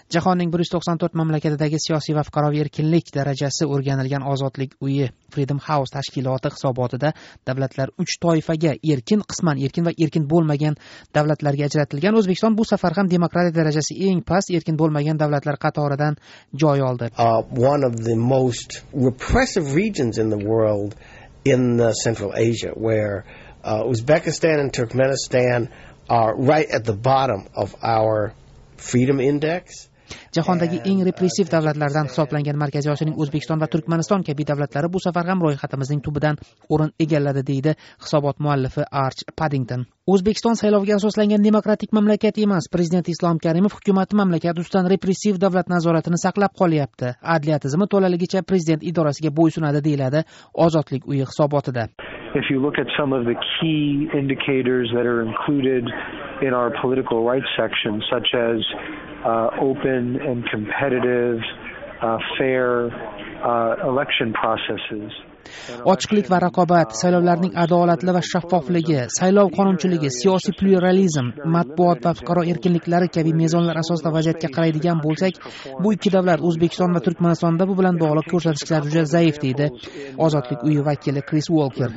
Jahonning 194 mamlakatidagi siyosiy va fuqaroviy erkinlik darajasi o'rganilgan Ozodlik uyi Freedom House tashkiloti hisobotida davlatlar 3 toifaga erkin, qisman erkin va erkin bo'lmagan davlatlarga ajratilgan. O'zbekiston bu safar ham demokratiya darajasi eng past erkin bo'lmagan davlatlar qatoridan joy oldi. One of the most repressive regions in the world in Central Asia, where Uzbekistan and Turkmenistan are right at the bottom of our freedom index. Jahondagi eng repressiv davlatlardan hisoblangan Markaziy Osiyoning O'zbekiston va Turkmaniston kabi davlatlari bu safar ham ro'yxatimizning tubidan o'rin egalladi, deydi hisobot muallifi Arch Paddington. O'zbekiston saylovga asoslangan demokratik mamlakat emas. Prezident Islom Karimov hukumati mamlakat ustidan repressiv davlat nazoratini saqlab qolyapti. Adliya tizimi to'laligicha prezident idorasiga bo'ysunadi, deyiladi Ozodlik uyi hisobotida. If you look at some of the key indicators that are included in our political rights section, such as open and competitive, fair election processes. Ochiqlik va raqobat, saylovlarning adolatli va shaffofligi, saylov qonunchiligi, siyosiy pluralizm, matbuot va fuqaro erkinliklari kabi mezonlar asosida vaziyatga qaraydigan bo'lsak, bu ikki davlat O'zbekiston va Turkmanistonda bu bilan bog'liq ko'rsatkichlar juda zaif, deydi Ozodlik uyi vakili Chris Walker.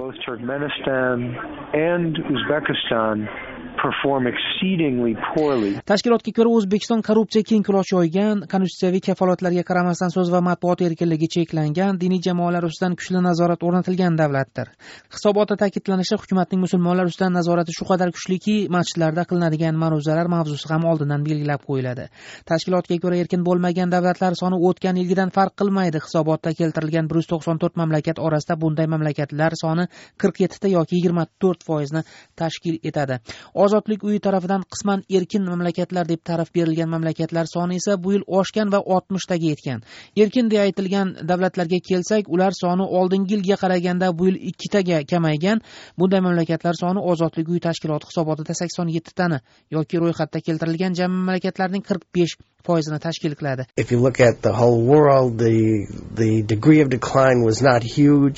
Tashkilotga ko'ra O'zbekiston korrupsiya keng quloch yoygan, konstitutsiyaviy kafolatlarga qaramasdan so'z va matbuot erkinligi cheklangan, diniy jamoalar ustidan kuchli nazorat o'rnatilgan davlatdir. Hisobotda ta'kidlanishicha, hukumatning musulmonlar ustidan nazorati shu qadar kuchliki, masjidlarda qilinadigan ma'ruzalar mavzusi ham oldindan belgilab qo'yiladi. Tashkilotga ko'ra erkin bo'lmagan davlatlar soni o'tgan yilgidan farq qilmaydi. Hisobotda keltirilgan 194 mamlakat orasida bunday mamlakatlar soni 47 ta yoki 24% ni tashkil etadi. Ozodlik uyi tarafidan qisman erkin mamlakatlar deb ta'rif berilgan mamlakatlar soni esa bu yil oshgan va 60 taga yetgan. Erkin deya aytilgan davlatlarga kelsak, ular soni oldingi yilga qaraganda bu yil 2 taga kamaygan. Bunday mamlakatlar soni Ozodlik uyi tashkiloti hisobotida 87 tani yoki ro'yxatda keltirilgan jami mamlakatlarning 45% ni tashkil qiladi. If you look at the whole world, the degree of decline was not huge.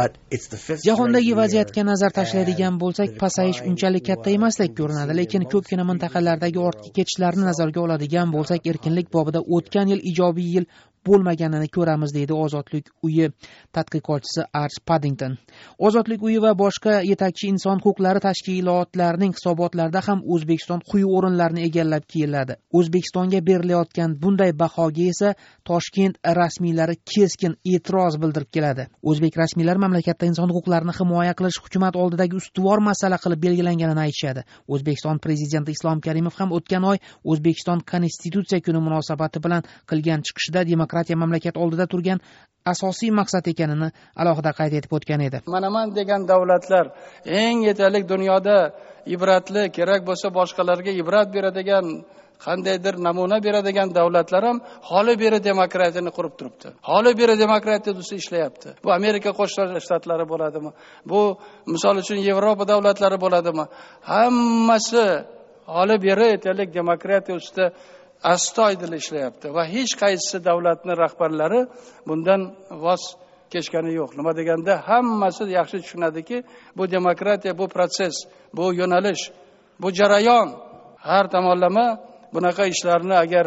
Jahondagi vaziyatga nazar tashlaydigan bo'lsak, pasayish unchalik katta emasdek ko'rinadi, lekin ko'pgina mintaqalardagi ortga ketishlarni nazarga oladigan bo'lsak, erkinlik bobida o'tgan yil ijobiy yil bo'lmaganini ko'ramiz, deydi Ozodlik uyi tadqiqotchisi Arch Paddington. Ozodlik uyi va boshqa yetakchi inson huquqlari tashkilotlarining hisobotlarida ham O'zbekiston quyi o'rinlarni egallab keladi. O'zbekistonga berilayotgan bunday bahoga esa Toshkent rasmiylari keskin e'tiroz bildirib keladi. O'zbek rasmiylari mamlakatda inson huquqlarini himoya qilish hukumat oldidagi ustuvor masala qilib belgilanganini aytishadi. O'zbekiston prezidenti Islom Karimov ham o'tgan oy O'zbekiston Konstitutsiya kuni munosabati bilan qilgan chiqishida demokratiya mamlakat oldida turgan asosiy maqsad ekanini alohida qayd etib o'tgan edi. Manaman degan davlatlar eng yetarli dunyoda ibratli, kerak bo'lsa boshqalarga ibrat beradigan, qandaydir namuna beradigan davlatlar ham holi beri demokratiyani qurib turibdi. Holi beri demokratiya ustida ishlayapti. Bu Amerika Qo'shma Shtatlari bo'ladimi? Bu misol uchun Yevropa davlatlari bo'ladimi? Hammasi holi beri yetarli demokratiya ustida astoydil ishlayapti va hech qaysi davlatning rahbarlari bundan voz kechgani yo'q. Nima deganda hammasi yaxshi tushunadiki, bu demokratiya, bu proses, bu yo'nalish, bu jarayon, har tomonlama bunaqa ishlarni agar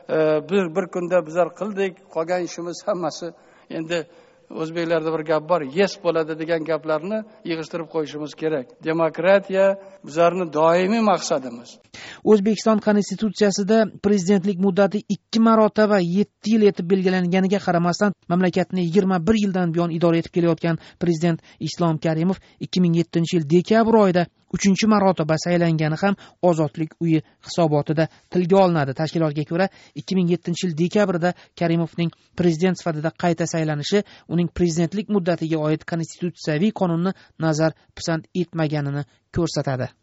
bir kunda bizlar qildik, qolgan ishimiz hammasi endi o'zbeklarda bir gap bor, yes bo'ladi degan gaplarni yig'ishtirib qo'yishimiz kerak. Demokratiya bizlarning doimiy maqsadimiz. O'zbekiston konstitutsiyasida prezidentlik muddati 2 marotaba 7 yil etib belgilanganiga qaramasdan mamlakatni 21 yildan buyon idora etib kelayotgan prezident Islom Karimov 2007-yil dekabr oyida 3-marotaba saylangani ham Ozodlik uyi hisobotida tilga olinadi. Tashkilotga ko'ra 2007-yil dekabrda Karimovning prezident sifatida qayta saylanishi uning prezidentlik muddatiga oid konstitutsiyaviy qonunni nazar pisand etmaganini ko'rsatadi.